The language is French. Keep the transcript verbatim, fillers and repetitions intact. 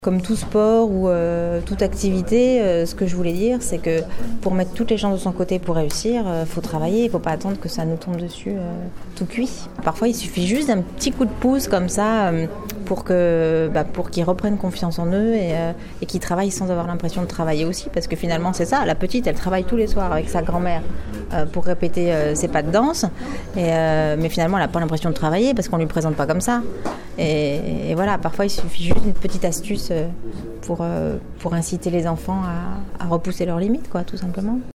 Comme tout sport ou euh, toute activité, euh, ce que je voulais dire, c'est que pour mettre toutes les chances de son côté pour réussir, il euh, faut travailler, il ne faut pas attendre que ça nous tombe dessus euh, tout cuit. Parfois, il suffit juste d'un petit coup de pouce comme ça euh, pour, que, bah, pour qu'ils reprennent confiance en eux et, euh, et qu'ils travaillent sans avoir l'impression de travailler aussi. Parce que finalement, c'est ça, la petite, elle travaille tous les soirs avec sa grand-mère euh, pour répéter euh, ses pas de danse. Et, euh, mais finalement, elle n'a pas l'impression de travailler parce qu'on ne lui présente pas comme ça. Et, et voilà, parfois, il suffit juste d'une petite astuce pour, pour inciter les enfants à, à repousser leurs limites, quoi, tout simplement.